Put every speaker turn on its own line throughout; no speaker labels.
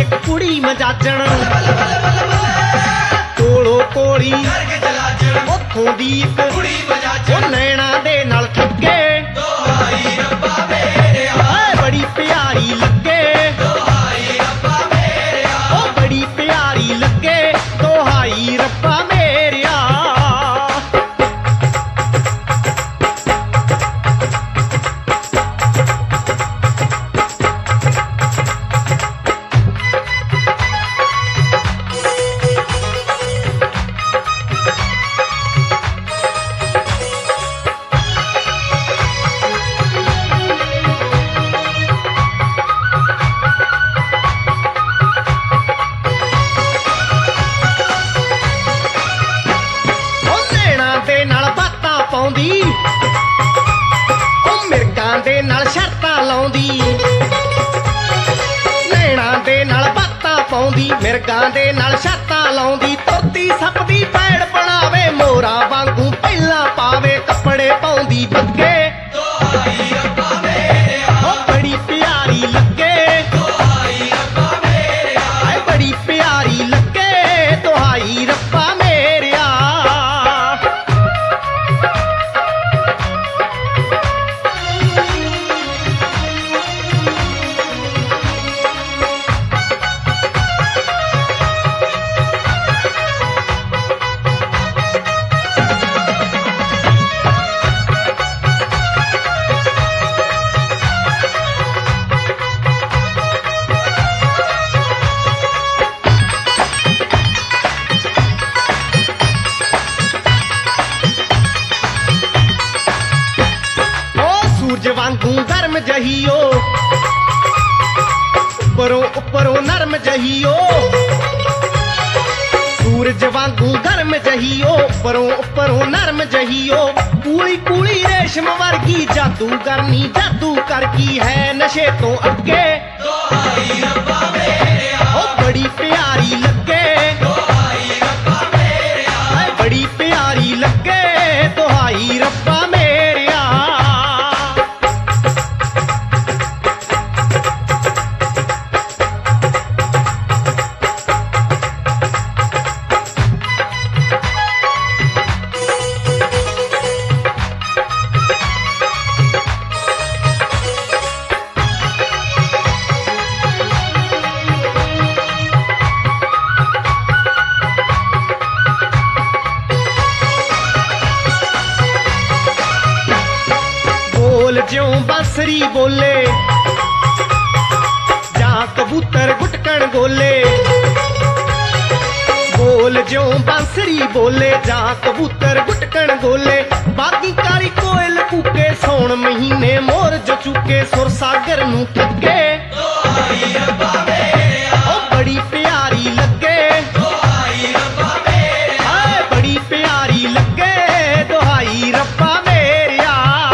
ਇੱਕ ਕੁੜੀ ਮਜਾਜਣ ਕੋਲੋਂ ਕੋਲੀ ਉੱਥੋਂ ਦੀ ਇੱਕ ਕੁੜੀ ਮਜਾਜਣ ਉਹ ਨੈਣਾ ਦੇ ਨਾਲ ਠੱਗੇ ਦੁਹਾਈ ਰੱਬਾ ਮੇਰਿਆ ਬੜੀ ਪਿਆਰੀ ਲੱਗੇ ਦੁਹਾਈ ਰੱਬਾ ਮੇਰਿਆ ਉਹ ਬੜੀ ਪਿਆਰੀ ਲੱਗੇ ਦੁਹਾਈ ਰੱਬਾ ਮੇਰਿਆ ਉਹ ਮਿਰਗਾਂ ਦੇ ਨਾਲ ਸ਼ਰਤਾਂ ਲਾਉਂਦੀ ਨੈਣਾ ਦੇ ਨਾਲ ਬਾਤਾਂ ਪਾਉਂਦੀ ਮਿਰਗਾਂ ਦੇ ਨਾਲ ਸ਼ਰਤਾਂ ਲਾਉਂਦੀ ਤੁਰਦੀ ਸੱਪ ਦੀ ਪੈੜ ਬਣਾਵੇ ਮੋਰਾਂ ਵਾਂਗੂ ਪਹਿਲਾਂ ਪਾਵੇ ਕੱਪੜੇ ਪਾਉਂਦੀ ਬੱਗੇ ਦੁਹਾਈ ਰੱਬਾ ਮੇਰਿਆ ਉਹ ਬੜੀ ਪਿਆਰੀ ਲੱਗੇ ਦੁਹਾਈ ਰੱਬਾ ਮੇਰਿਆ ਹਾਏ ਬੜੀ ਪਿਆਰੀ ਲੱਗੇ ਦੁਹਾਈ ਰੱਬਾ ਮੇਰਿਆ ਸੂਰਜ ਵਾਂਗੂ ਗਰਮ ਜਹੀਓ ਉੱਪਰੋਂ ਉੱਪਰੋਂ ਨਰਮ ਜਹੀਓ ਸੂਰਜ ਵਾਂਗੂ ਗਰਮ ਜਹੀਓ ਉੱਪਰੋਂ ਉੱਪਰੋਂ ਨਰਮ ਜਹੀਓ ਕੂਲੀ ਕੂਲੀ ਰੇਸ਼ਮ ਵਰਗੀ ਜਾਦੂਗਰਨੀ ਜਾਦੂ ਕਰ ਕੀ ਹੈ ਨਸ਼ੇ ਤੋਂ ਅੱਗੇ ਦੁਹਾਈ ਰੱਬਾ ਮੇਰਿਆ ਉਹ ਬੜੀ ਪਿਆਰੀ ਲੱਗੇ ਦੁਹਾਈ ਰੱਬਾ ਮੇਰਿਆ ਹਾਏ ਬੜੀ ਪਿਆਰੀ ਲੱਗੇ ਦੁਹਾਈ ਰੱਬਾ ਮੇਰਿਆ ਜਿਉਂ ਬਾਂਸਰੀ ਬੋਲੇ ਜਾਂ ਕਬੂਤਰ ਗੁਟਕਣ ਗੋਲੇ ਬੋਲ ਜਿਉਂ ਬਾਂਸਰੀ ਬੋਲੇ ਜਾਂ ਕਬੂਤਰ ਗੁਟਕਣ ਗੋਲੇ ਬਾਗੀ ਕਾਲੀ ਕੋਇਲ ਕੂਕੇ ਸੌਣ ਮਹੀਨੇ ਮੋਰ ਜੋ ਚੁੱਕੇ ਸੁਰ ਸਾਗਰ ਨੂੰ ਠੱਗੇ ਦੁਹਾਈ ਰੱਬਾ ਮੇਰਿਆ ਉਹ ਬੜੀ ਪਿਆਰੀ ਲੱਗੇ ਦੁਹਾਈ ਰੱਬਾ ਮੇਰਿਆ ਹਾਏ ਬੜੀ ਪਿਆਰੀ ਲੱਗੇ ਦੁਹਾਈ ਰੱਬਾ ਮੇਰਿਆ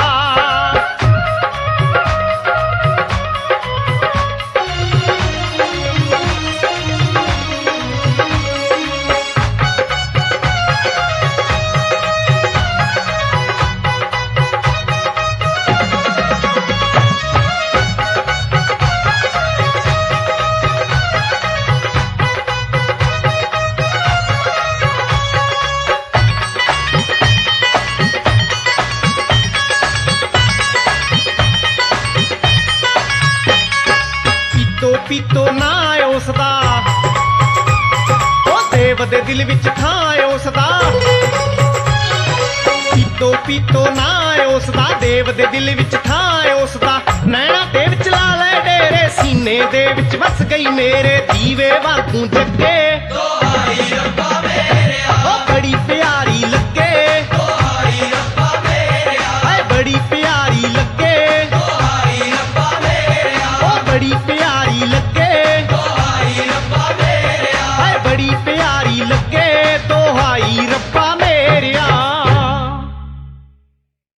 ਪੀਤੋ ਨਾ ਉਸਦਾ ਉਹ ਦੇਵ ਦੇ ਦਿਲ ਵਿੱਚ ਥਾਂ ਉਸਦਾ ਪੀਤੋ ਨਾ ਉਸਦਾ ਦੇਵ ਦੇ ਦਿਲ ਵਿੱਚ ਥਾਂ ਉਸਦਾ ਨੈਣਾ ਦੇ ਵਿੱਚ ਲਾ ਲੈ ਡੇਰੇ ਸੀਨੇ ਦੇ ਵਿੱਚ ਵਸ ਗਈ ਮੇਰੇ ਦੀਵੇ ਵਾਂਗੂ ਜੱਗੇ ਦੁਹਾਈ ਰੱਬਾ